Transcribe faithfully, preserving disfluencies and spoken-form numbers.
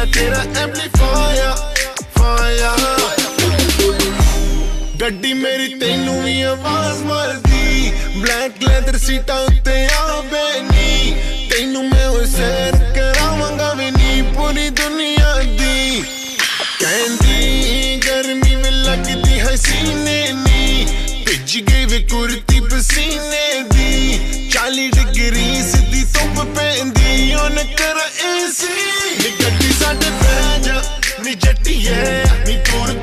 मैं तेरा amplifier fire गड्डी मेरी तेनू भी आवाज मारदी ब्लैक लैदर सीटा उत्ते आ बैनी तेनू मैं वो सैर करावांगा वी नी पूरी दुनिया दी कहंदी गर्मी में लगदी हसीने नी भिज गई वे कुर्ती पसीने दी चाली डिग्री सीधी धुप पैंदी ओन कर एसी नी गड्डी साडे पै जा नी जट्टी है नी दूर